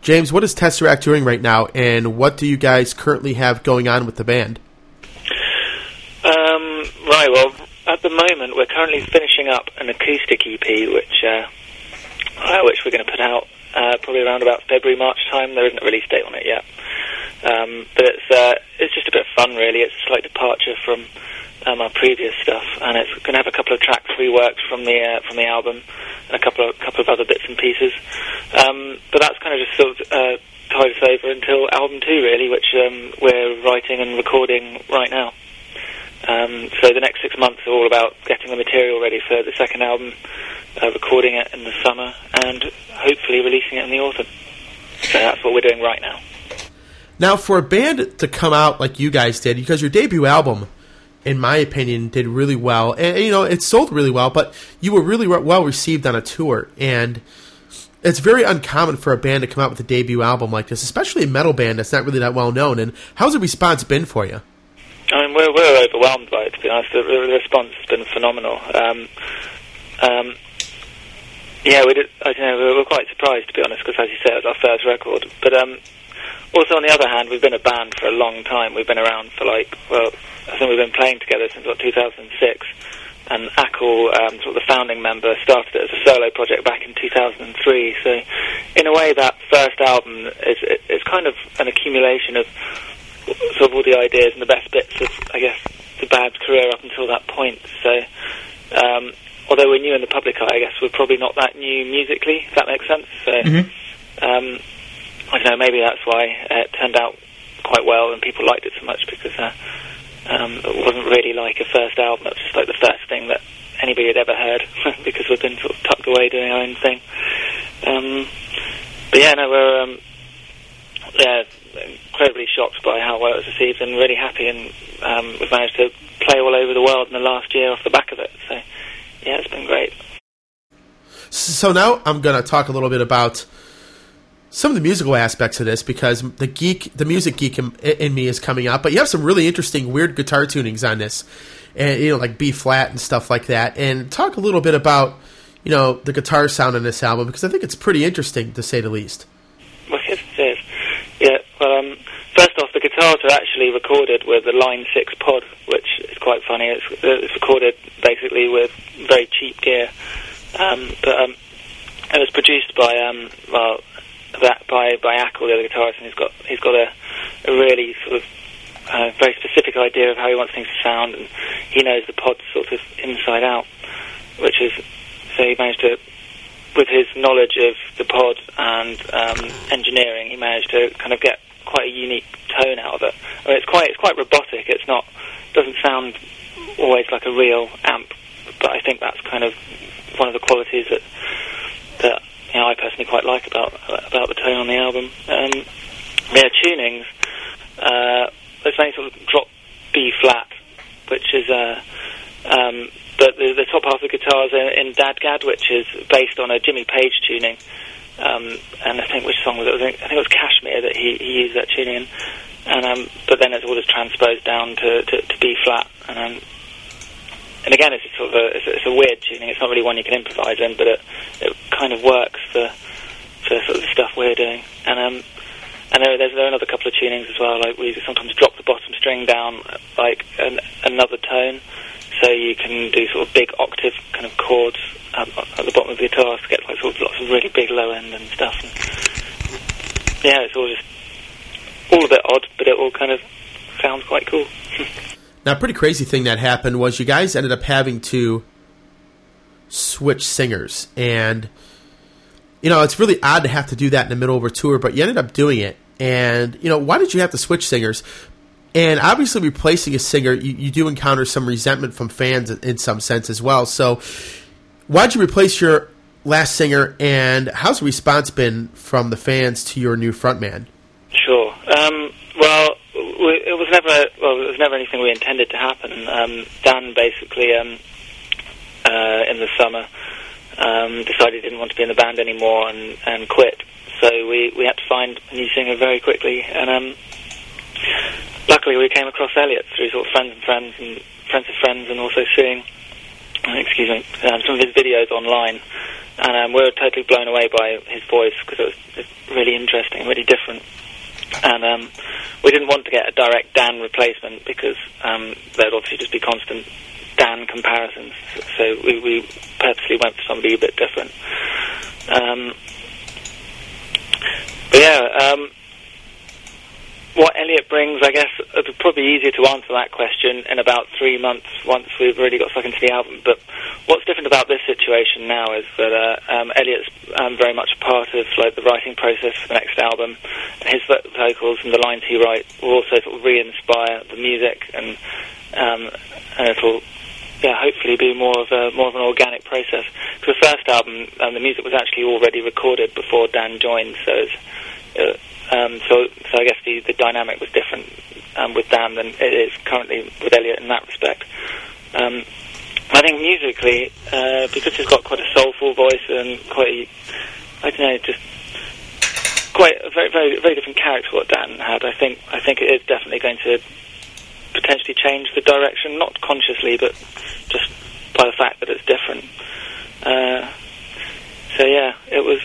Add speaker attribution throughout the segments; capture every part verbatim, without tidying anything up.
Speaker 1: James, what is Tesseract doing right now, and what do you guys currently have going on with the band?
Speaker 2: Um, right, well, at the moment, we're currently finishing up an acoustic E P, which uh, uh, which we're going to put out uh, probably around about February, March time. There isn't a release date on it yet. Um, but it's uh, it's just a bit of fun, really. It's a slight departure from um, our previous stuff, and it's going to have a couple of tracks reworked from the uh, from the album, and a couple of couple of other bits and pieces. Um, but that's kind of just sort of uh, tied us over until album two, really, which um, we're writing and recording right now. Um, so the next six months are all about getting the material ready for the second album, uh, recording it in the summer, and hopefully releasing it in the autumn. So that's what we're doing right now.
Speaker 1: Now, for a band to come out like you guys did, because your debut album, in my opinion, did really well, and you know it sold really well, but you were really well received on a tour, and it's very uncommon for a band to come out with a debut album like this, especially a metal band that's not really that well known. And how's the response been for you?
Speaker 2: I mean, we're we're overwhelmed by it, to be honest. The, the response has been phenomenal. Um, um, yeah, we did. I don't know. We were quite surprised, to be honest, because as you said, it was our first record. But um, also, on the other hand, we've been a band for a long time. We've been around for like, well, I think we've been playing together since what, two thousand six. And Ackle, um, sort of the founding member, started it as a solo project back in two thousand three. So, in a way, that first album is is kind of an accumulation of sort of all the ideas and the best bits of, I guess, the band's career up until that point. So, um, although we're new in the public eye, I guess we're probably not that new musically, if that makes sense. So, mm-hmm. um, I don't know, maybe that's why it turned out quite well and people liked it so much, because uh, um, it wasn't really like a first album. It was just like the first thing that anybody had ever heard, because we've been sort of tucked away doing our own thing. Um, but yeah, no, we're... Um, yeah, incredibly shocked by how well it was received, and really happy, and um, we've managed to play all over the world in the last year off the back of it. So, yeah, it's been great.
Speaker 1: So now I'm going to talk a little bit about some of the musical aspects of this, because the geek, the music geek in, in me is coming out, but you have some really interesting, weird guitar tunings on this, and you know, like B flat and stuff like that. And talk a little bit about, you know, the guitar sound on this album, because I think it's pretty interesting, to say the least.
Speaker 2: Well, yes, it is. Yeah, well, um, first off, the guitars are actually recorded with a Line six pod, which is quite funny. It's, it's recorded basically with very cheap gear, um, but um, it was produced by um, well, that by by Ackle, the other guitarist, and he's got he's got a, a really sort of uh, very specific idea of how he wants things to sound, and he knows the pod sort of inside out, which is so he managed to. With his knowledge of the pod and um, engineering, he managed to kind of get quite a unique tone out of it. I mean, it's quite it's quite robotic. It's not doesn't sound always like a real amp, but I think that's kind of one of the qualities that that you know, I personally quite like about about the tone on the album. Um, yeah, tunings. Uh, there's many sort of drop B flat, which is uh, um, But the, the top half of the guitar is in, in Dadgad, which is based on a Jimmy Page tuning. Um, and I think which song was it? I think it was Kashmir that he, he used that tuning in. And um, but then it's all just transposed down to, to, to B flat. And um, and again, it's a sort of a, it's a, it's a weird tuning. It's not really one you can improvise in, but it it kind of works for for sort of the stuff we're doing. And um, and there, there's there are another couple of tunings as well. Like we sometimes drop the bottom string down like an, another tone. So you can do sort of big octave kind of chords um, at the bottom of the guitar to get like sort of lots of really big low end and stuff. And yeah, it's all just all a bit odd, but it all kind of sounds quite cool.
Speaker 1: Now, a pretty crazy thing that happened was you guys ended up having to switch singers, and you know it's really odd to have to do that in the middle of a tour, but you ended up doing it. And you know, why did you have to switch singers? And obviously replacing a singer, you, you do encounter some resentment from fans in, in some sense as well. So why'd you replace your last singer, and how's the response been from the fans to your new frontman?
Speaker 2: Sure. Um, well, we, it was never well, it was never anything we intended to happen. Um, Dan basically, um, uh, in the summer, um, decided he didn't want to be in the band anymore and, and quit. So we, we had to find a new singer very quickly, and um, luckily we came across Elliot through sort of friends and friends and friends of friends, and also seeing excuse me, um, some of his videos online, and um, we were totally blown away by his voice because it was just really interesting, really different. And um, we didn't want to get a direct Dan replacement because um, there'd obviously just be constant Dan comparisons. So we, we purposely went for somebody a bit different. Um, but yeah, um, what Elliot brings, I guess, it's probably easier to answer that question in about three months once we've really got stuck into the album. But what's different about this situation now is that uh, um, Elliot's um, very much a part of like the writing process for the next album. His vo- vocals and the lines he writes will also sort of re-inspire the music, and um, and it'll yeah hopefully be more of a more of an organic process. Because the first album, um, the music was actually already recorded before Dan joined, so it's. Uh, Um, so, so I guess the, the dynamic was different um, with Dan than it is currently with Elliot in that respect. Um, I think musically, uh, because he's got quite a soulful voice and quite, a, I don't know, just quite a very, very, very different character to what Dan had. I think, I think it is definitely going to potentially change the direction, not consciously, but just by the fact that it's different. Uh, so yeah, it was.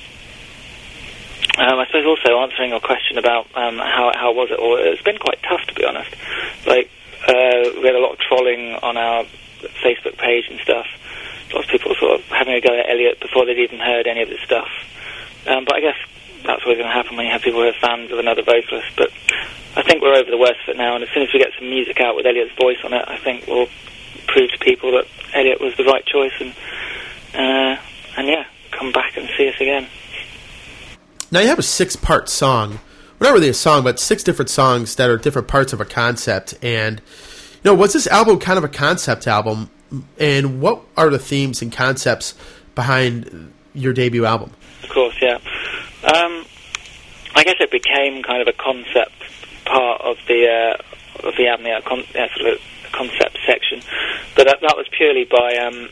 Speaker 2: Um, I suppose also answering your question about um, how how was it, or it's been quite tough to be honest. Like uh, we had a lot of trolling on our Facebook page and stuff. Lots of people sort of having a go at Elliot before they'd even heard any of his stuff. Um, but I guess that's always going to happen when you have people who are fans of another vocalist. But I think we're over the worst of it now, and as soon as we get some music out with Elliot's voice on it, I think we'll prove to people that Elliot was the right choice, and uh, and yeah, come back and see us again.
Speaker 1: Now you have a six-part song, well, not really a song, but six different songs that are different parts of a concept. And you know, was this album kind of a concept album? And what are the themes and concepts behind your debut album?
Speaker 2: Of course, yeah. Um, I guess it became kind of a concept part of the uh, of the album, yeah, con- yeah, sort of a concept section. But that, that was purely by um,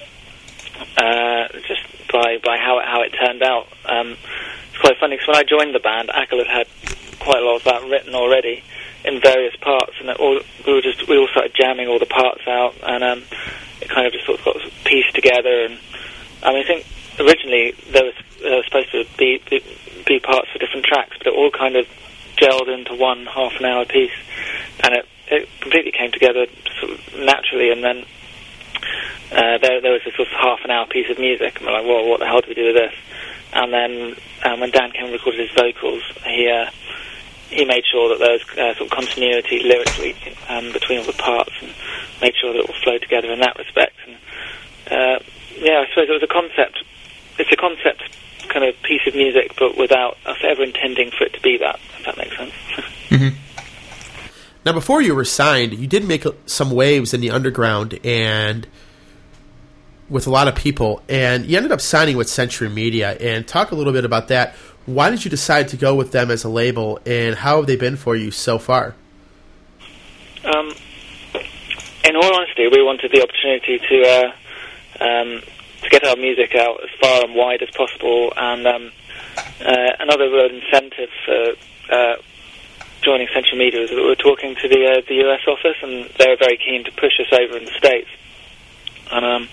Speaker 2: uh, just by by how it, how it turned out. Um, It's quite funny because when I joined the band, Ackle had had quite a lot of that written already in various parts, and it all, we were just we all started jamming all the parts out, and um, it kind of just sort of got pieced together. And I mean, I think originally there was, there was supposed to be, be be parts for different tracks, but it all kind of gelled into one half an hour piece, and it it completely came together sort of naturally. And then uh, there there was this sort of half an hour piece of music, and we're like, well, what the hell do we do with this? And then um, when Dan came and recorded his vocals, he uh, he made sure that there was uh, sort of continuity lyrically um, between all the parts, and made sure that it all flowed together in that respect. And uh, yeah, I suppose it was a concept. It's a concept kind of piece of music, but without us ever intending for it to be that. If that makes sense.
Speaker 1: Mm-hmm. Now, before you were signed, you did make some waves in the underground and with a lot of people, and you ended up signing with Century Media. And talk a little bit about that. Why did you decide to go with them as a label, and how have they been for you so far?
Speaker 2: Um, in all honesty, we wanted the opportunity to uh, um, to get our music out as far and wide as possible, and um, uh, another real incentive for uh, joining Century Media is that we were talking to the uh, the U S office, and they were very keen to push us over in the States. And um,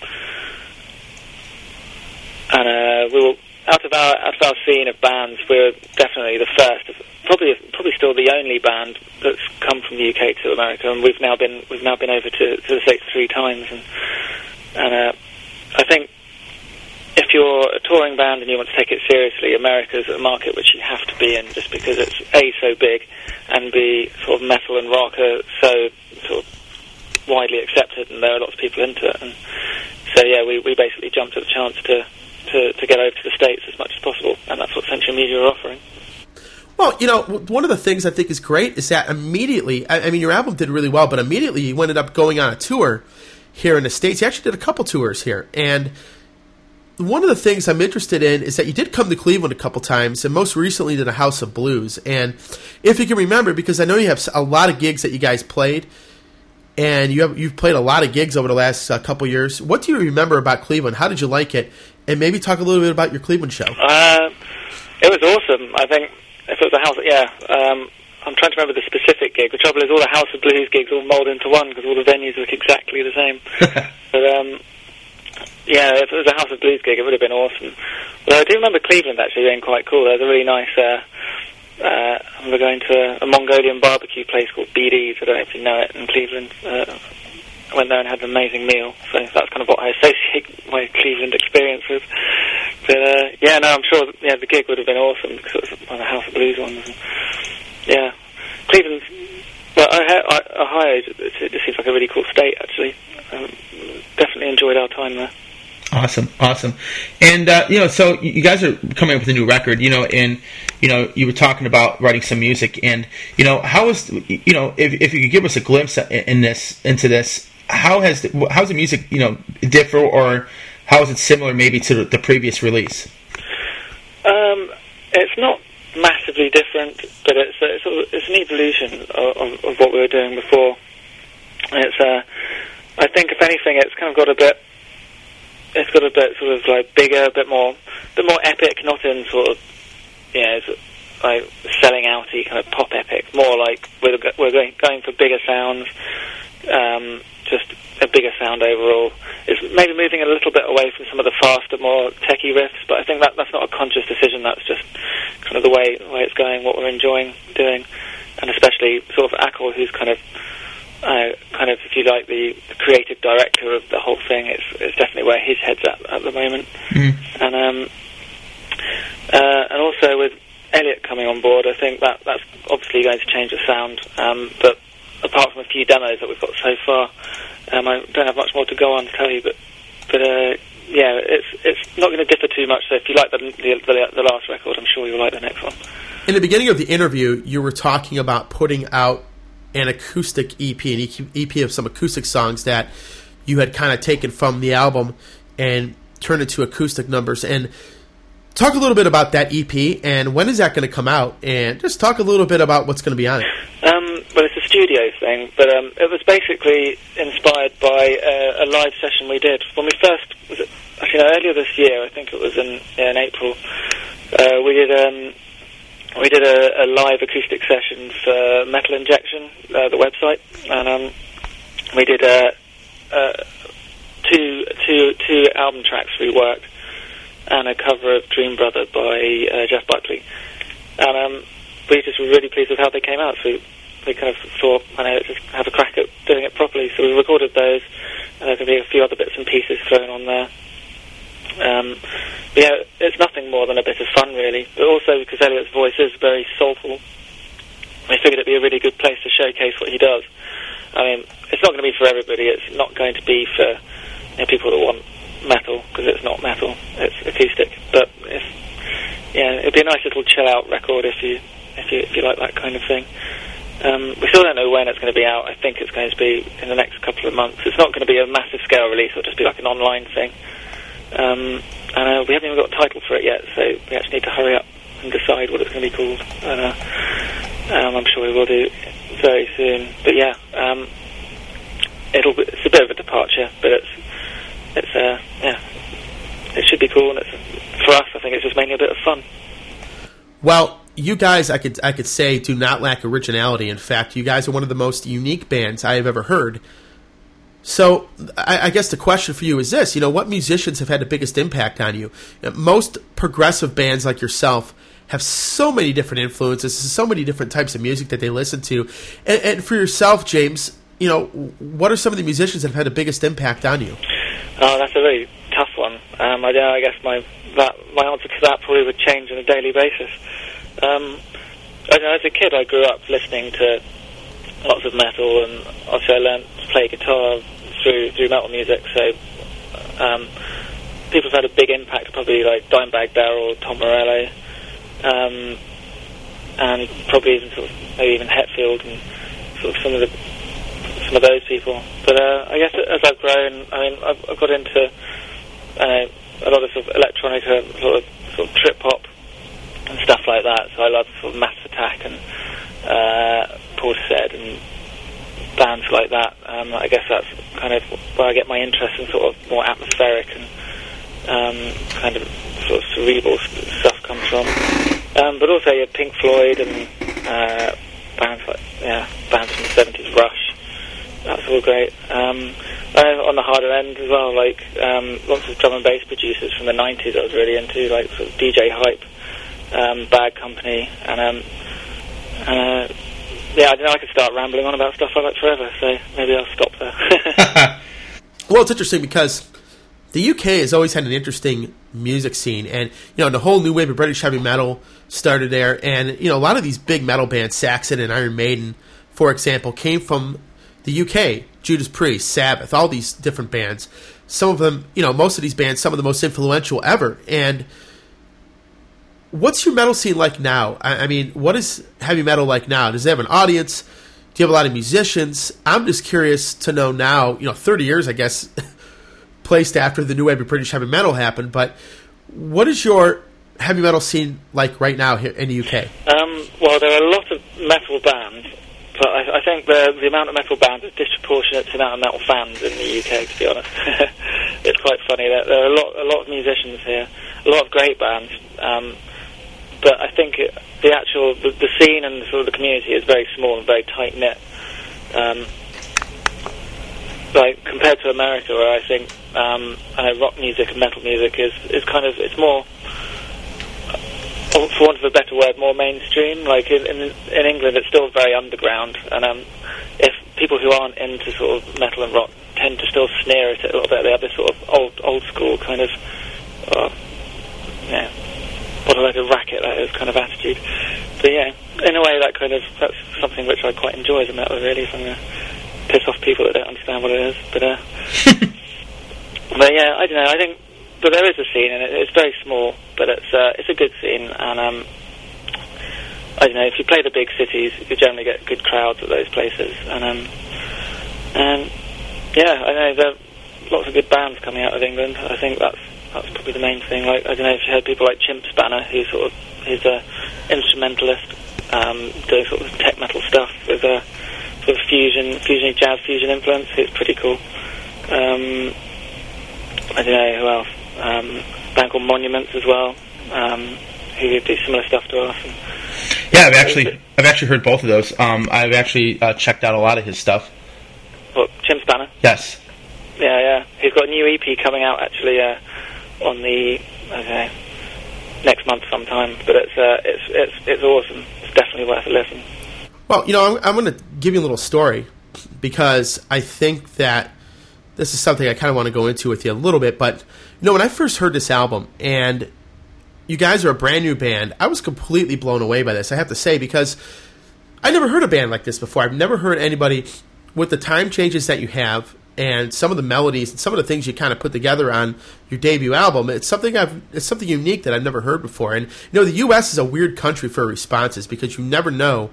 Speaker 2: and uh, we were out of our out of our scene of bands. We're definitely the first, probably probably still the only band that's come from the U K to America. And we've now been we've now been over to, to the States three times. And and uh, I think if you're a touring band and you want to take it seriously, America's a market which you have to be in, just because it's A, so big, and B, sort of metal and rock are so sort of widely accepted, and there are lots of people into it. And so yeah, we, we basically jumped at the chance to, to, to get over to the States as much as possible, and that's what Century Media are offering.
Speaker 1: Well, you know, one of the things I think is great is that immediately, I, I mean, your album did really well, but immediately you ended up going on a tour here in the States. You actually did a couple tours here, and one of the things I'm interested in is that you did come to Cleveland a couple times, and most recently did a House of Blues. And if you can remember, because I know you have a lot of gigs that you guys played, and you have, you've played a lot of gigs over the last uh, couple years. What do you remember about Cleveland? How did you like it? And maybe talk a little bit about your Cleveland show.
Speaker 2: Uh, it was awesome. I think if it was a house, yeah. Um, I'm trying to remember the specific gig. The trouble is all the House of Blues gigs all mold into one because all the venues look exactly the same. But um, yeah, if it was a House of Blues gig, it would have been awesome. But I do remember Cleveland actually being quite cool. There was a really nice. Uh, uh, I remember going to a, a Mongolian barbecue place called B D's. I don't know if you know it in Cleveland. Uh, I went there and had an amazing meal. So that's kind of what I associate my Cleveland experience with. But uh, yeah, no, I'm sure. Yeah, the gig would have been awesome because it was one of the House of Blues ones. And, yeah, Cleveland. Well, Ohio, it, it just seems like a really cool state, actually. Um, definitely enjoyed our time there.
Speaker 3: Awesome, awesome. And, uh, you know, so you guys are coming up with a new record, you know, and, you know, you were talking about writing some music. And, you know, how is, you know, if, if you could give us a glimpse in this, into this, how has, the, how's the music, you know, differ, or how is it similar maybe to the, the previous release?
Speaker 2: Um, it's not massively different, but it's a, it's, a, it's an evolution of, of, of what we were doing before. It's uh, I think if anything, it's kind of got a bit, it's got a bit sort of like bigger, a bit more, a bit more epic, not in sort of, you know, like selling outy kind of pop epic. More like we're we're going going for bigger sounds, um, just a bigger sound overall. It's maybe moving a little bit away from some of the faster, more techie riffs, but I think that that's not a conscious decision. That's just kind of the way the way it's going, what we're enjoying doing, and especially sort of Ackle, who's kind of uh, kind of, if you like, the, the creative director of the whole thing. It's it's definitely where his head's at at the moment, mm. and um, uh, and also with Elliot coming on board, I think that that's obviously going to change the sound. Um, but apart from a few demos that we've got so far, um, I don't have much more to go on to tell you. But but uh, yeah, it's it's not going to differ too much. So if you like the, the the the last record, I'm sure you'll like the next one.
Speaker 1: In the beginning of the interview, you were talking about putting out an acoustic E P, an E P of some acoustic songs that you had kind of taken from the album and turned into acoustic numbers. And talk a little bit about that E P, and when is that going to come out? And just talk a little bit about what's going to be on it.
Speaker 2: Um, well, it's a studio thing, but um, it was basically inspired by uh, a live session we did when we first, was it, actually no, earlier this year, I think it was in, yeah, in April, uh, we did um, we did a, a live acoustic session for Metal Injection, uh, the website, and um, we did uh, uh, two, two, two album tracks reworked, and a cover of Dream Brother by uh, Jeff Buckley. And um, we just were really pleased with how they came out, so we, we kind of thought, I know, just have a crack at doing it properly. So we recorded those, and there's going to be a few other bits and pieces thrown on there. Um, but yeah, it's nothing more than a bit of fun, really. But also, because Elliot's voice is very soulful, we figured it'd be a really good place to showcase what he does. I mean, it's not going to be for everybody. It's not going to be for, you know, people that want metal, because it's not metal, it's acoustic. But it's, yeah, it'd be a nice little chill out record if you if you if you like that kind of thing. Um, we still don't know when it's going to be out. I think it's going to be in the next couple of months. It's not going to be a massive scale release. It'll just be like an online thing. Um, and uh, we haven't even got a title for it yet, so we actually need to hurry up and decide what it's going to be called. And uh, um, I'm sure we will do very soon. But yeah, um, it'll be, it's a bit of a departure, but it's It's uh, yeah, it should be cool, and it's, for us, I think it's just mainly a bit of fun.
Speaker 1: Well, you guys, I could I could say, do not lack originality. In fact, you guys are one of the most unique bands I have ever heard. So, I, I guess the question for you is this: you know, what musicians have had the biggest impact on you? Most progressive bands like yourself have so many different influences, so many different types of music that they listen to. And, and for yourself, James, you know, what are some of the musicians that have had the biggest impact on you?
Speaker 2: Oh, that's a very tough one. Um, I, I guess my that, my answer to that probably would change on a daily basis. Um, I, as a kid, I grew up listening to lots of metal, and also I learned to play guitar through through metal music. So um, people have had a big impact, probably like Dimebag Darrell, Tom Morello, um, and probably even sort of maybe even Hetfield and sort of some of the. some of those people. But uh, I guess as I've grown, I mean, I've, I've got into uh, a lot of sort of electronica, sort of, sort of trip hop and stuff like that. So I love sort of Massive Attack and uh, Portishead and bands like that. Um, I guess that's kind of where I get my interest in sort of more atmospheric and um, kind of sort of cerebral stuff comes from. Um, but also, yeah, Pink Floyd and uh, bands like yeah, bands from the seventies, Rush. that's all great. Um, uh, on the harder end as well, like um, lots of drum and bass producers from the nineties I was really into, like sort of D J Hype, um, Bad Company, and um, uh, yeah, I don't know, I could start rambling on about stuff I like forever, so maybe I'll stop there.
Speaker 1: Well, it's interesting because the U K has always had an interesting music scene, and you know the whole new wave of British heavy metal started there, and you know a lot of these big metal bands, Saxon and Iron Maiden, for example, came from the U K. Judas Priest, Sabbath, all these different bands. Some of them, you know, most of these bands, some of the most influential ever. And what's your metal scene like now? I, I mean, what is heavy metal like now? Does it have an audience? Do you have a lot of musicians? I'm just curious to know now, you know, thirty years, I guess, placed after the new wave of British heavy metal happened, but what is your heavy metal scene like right now here in the U K?
Speaker 2: Um, well, there are a lot of metal bands, but I, I think the the amount of metal bands is disproportionate to the amount of metal fans in the U K, to be honest. It's quite funny. There, there are a lot, a lot of musicians here, a lot of great bands, um, but I think it, the actual, the, the scene and sort of the community is very small and very tight-knit. Um, like, compared to America, where I think um, I know rock music and metal music is, is kind of, it's more, for want of a better word, more mainstream. Like in, in in England, it's still very underground, and um, if people who aren't into sort of metal and rock tend to still sneer at it a little bit, they have this sort of old old school kind of, uh, yeah, what a load of racket that is kind of attitude. But yeah, in a way, that kind of that's something which I quite enjoy as a metal. Really, if I'm gonna piss off people that don't understand what it is, but uh, but yeah, I don't know. I think. But there is a scene, and it, it's very small, but it's uh, it's a good scene, and um, I don't know, if you play the big cities, you generally get good crowds at those places, and um, and yeah, I know there are lots of good bands coming out of England. I think that's that's probably the main thing. Like, I don't know if you heard people like Chimp Spanner, who's sort of he's a instrumentalist, um, doing sort of tech metal stuff with a sort of fusion, fusion jazz fusion influence. It's pretty cool. Um, I don't know who else. Um, a band called Monuments as well, um, who do similar stuff to us. And
Speaker 3: yeah, I've actually I've actually heard both of those. Um, I've actually uh, checked out a lot of his stuff.
Speaker 2: What, Chimp Spanner?
Speaker 3: Yes.
Speaker 2: Yeah, yeah. He's got a new E P coming out actually uh, on the I don't know, next month sometime. But it's uh, it's it's it's awesome. It's definitely worth a listen.
Speaker 1: Well, you know, I'm, I'm going to give you a little story because I think that this is something I kind of want to go into with you a little bit, but you know, when I first heard this album, and you guys are a brand new band, I was completely blown away by this, I have to say, because I never heard a band like this before. I've never heard anybody with the time changes that you have, and some of the melodies and some of the things you kind of put together on your debut album. It's something I've, it's something unique that I've never heard before. And you know, the U S is a weird country for responses because you never know.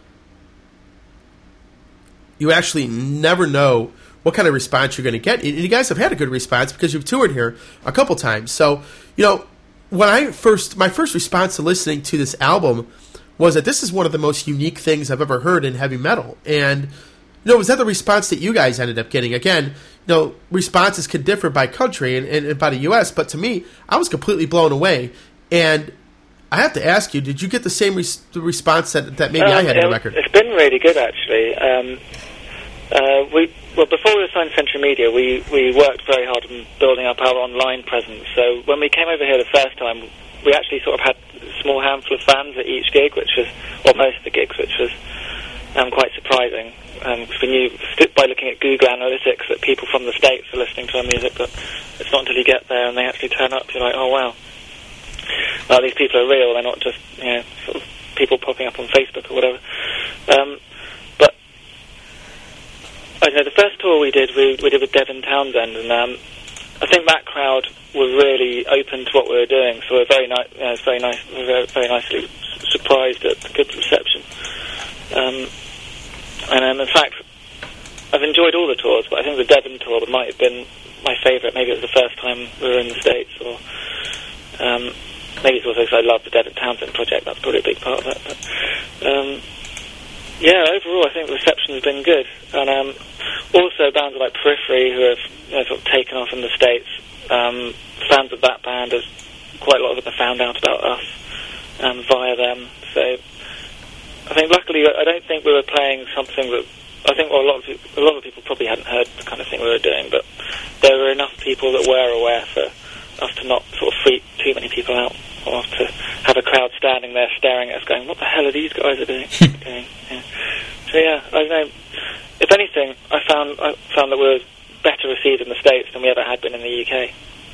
Speaker 1: You actually never know what kind of response you're going to get. And you guys have had a good response because you've toured here a couple times. So, you know, when I first, my first response to listening to this album was that this is one of the most unique things I've ever heard in heavy metal. And, you know, was that the response that you guys ended up getting? Again, you know, responses could differ by country and, and, and by the U S, but to me, I was completely blown away. And I have to ask you, did you get the same res- response that, that maybe um, I had in the record?
Speaker 2: It's been really good, actually. Um, uh, we Well, before we were signed to Century Media, we, we worked very hard on building up our online presence. So when we came over here the first time, we actually sort of had a small handful of fans at each gig, which was, or most of the gigs, which was um, quite surprising. Um, cause we knew by looking at Google Analytics that people from the States are listening to our music, but it's not until you get there and they actually turn up, you're like, oh wow. Well, these people are real, they're not just, you know, sort of people popping up on Facebook or whatever. Um, but I don't know, the first tour we did, we, we did with Devin Townsend, and um, I think that crowd was really open to what we were doing, so we're very nice, you know, it's very nice, we were very, very nicely surprised at the good reception. Um, and um, in fact, I've enjoyed all the tours, but I think the Devon tour might have been my favourite. Maybe it was the first time we were in the States, or um, maybe it's also because I love the Devon Townsend project. That's probably a big part of it. But um, yeah, overall, I think the reception has been good. And um, also bands like Periphery, who have, you know, sort of taken off in the States. Um, fans of that band, have, quite a lot of them have found out about us um, via them. So I think luckily, I don't think we were playing something that I think well, a lot of people, a lot of people probably hadn't heard the kind of thing we were doing, but there were enough people that were aware for us to not sort of freak too many people out, or to have a crowd standing there staring at us, going, "What the hell are these guys are doing?" doing? Yeah. So yeah, I don't know. If anything, I found I found that we were better received in the States than we ever had been in the U K.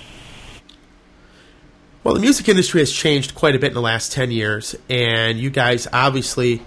Speaker 1: Well, the music industry has changed quite a bit in the last ten years, and you guys obviously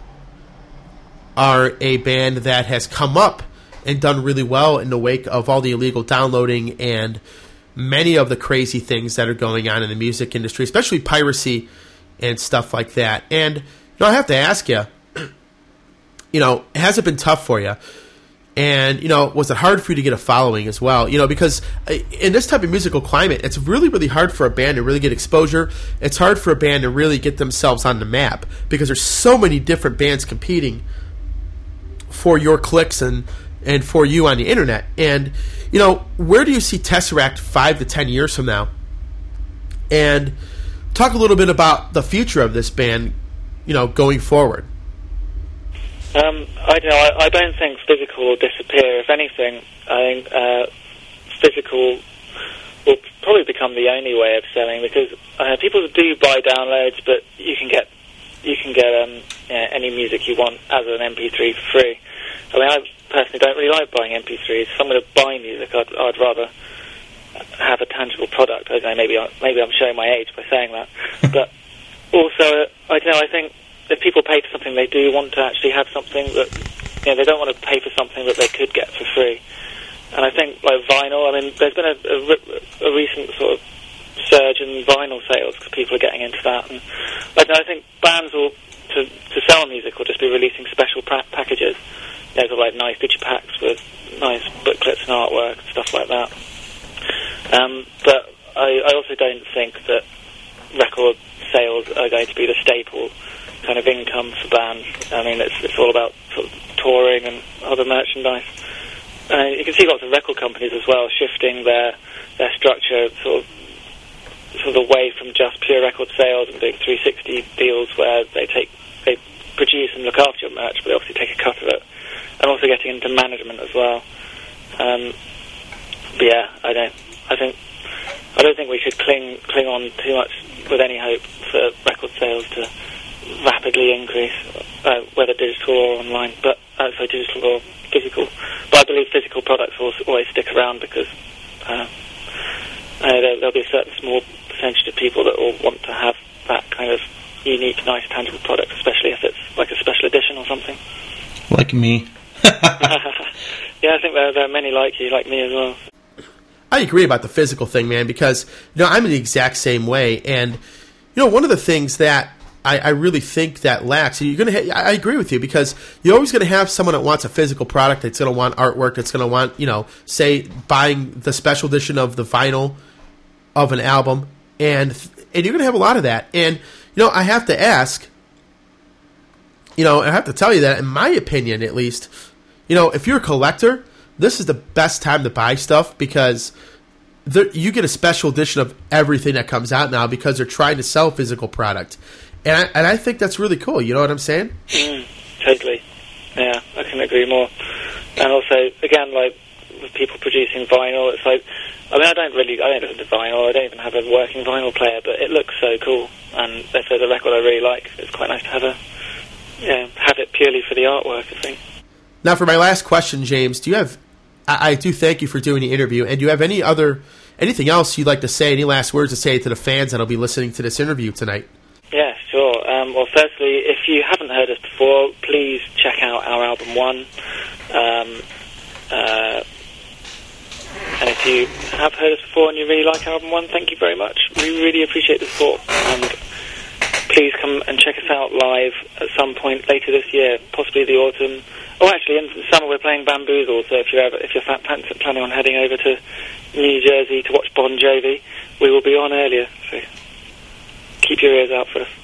Speaker 1: are a band that has come up and done really well in the wake of all the illegal downloading and many of the crazy things that are going on in the music industry, especially piracy and stuff like that. And, you know, I have to ask you, you know, has it been tough for you? And, you know, was it hard for you to get a following as well? You know, because in this type of musical climate, it's really, really hard for a band to really get exposure. It's hard for a band to really get themselves on the map because there's so many different bands competing for your clicks and, and for you on the internet. And, you know, where do you see Tesseract five to ten years from now? And talk a little bit about the future of this band, you know, going forward.
Speaker 2: Um, I don't know. I, I don't think physical will disappear. If anything, I think uh, physical will probably become the only way of selling, because uh, people do buy downloads, but you can get you can get um, yeah, any music you want as an M P three for free. I mean, I personally don't really like buying M P threes. If I'm going to buy music, I'd, I'd rather have a tangible product. I don't know. Maybe I, maybe I'm showing my age by saying that, but also, I don't know. I think if people pay for something, they do want to actually have something that, you know, they don't want to pay for something that they could get for free. And I think, like vinyl, I mean, there's been a, a, a recent sort of surge in vinyl sales because people are getting into that. And like, I think bands will, to, to sell music, will just be releasing special pra- packages, you know, sort of like nice digipacks with nice booklets and artwork and stuff like that. Um, but I, I also don't think that record sales are going to be the staple kind of income for bands. I mean, it's it's all about sort of touring and other merchandise. Uh, you can see lots of record companies as well shifting their their structure sort of sort of away from just pure record sales and doing three sixty deals where they take they produce and look after your merch, but they obviously take a cut of it, and also getting into management as well. Um, but yeah, I don't. I think I don't think we should cling cling on too much with any hope for record sales to rapidly increase, uh, whether digital or online, but uh, so digital or physical. But I believe physical products will always stick around because uh, uh, there, there'll be a certain small percentage of people that will want to have that kind of unique, nice, tangible product, especially if it's like a special edition or something.
Speaker 3: Like me.
Speaker 2: Yeah, I think there, there are many like you, like me as well.
Speaker 1: I agree about the physical thing, man, because, you know, I'm in the exact same way. And, you know, one of the things that I, I really think that lacks, you're going to. Ha- I agree with you, because you're always going to have someone that wants a physical product, that's going to want artwork, that's going to want, you know, say, buying the special edition of the vinyl of an album, and and you're going to have a lot of that. And, you know, I have to ask, you know, I have to tell you that, in my opinion, at least, you know, if you're a collector, this is the best time to buy stuff, because there, you get a special edition of everything that comes out now because they're trying to sell physical product. And I, and I think that's really cool. You know what I'm saying?
Speaker 2: Mm, totally. Yeah, I can agree more. And also, again, like, with people producing vinyl, it's like, I mean, I don't really, I don't listen to vinyl, I don't even have a working vinyl player, but it looks so cool. And if there's a record I really like, it's quite nice to have a, yeah, have it purely for the artwork, I think.
Speaker 1: Now, for my last question, James, do you have, I, I do thank you for doing the interview, and do you have any other, anything else you'd like to say, any last words to say to the fans that'll be listening to this interview tonight?
Speaker 2: Yeah, sure. Um, well, firstly, if you haven't heard us before, please check out our album One. Um, uh, and if you have heard us before and you really like album One, thank you very much. We really appreciate the support. And please come and check us out live at some point later this year, possibly the autumn. Oh, actually, in the summer we're playing Bamboozle, so if you're ever, if you're planning on heading over to New Jersey to watch Bon Jovi, we will be on earlier, so keep your ears out for us.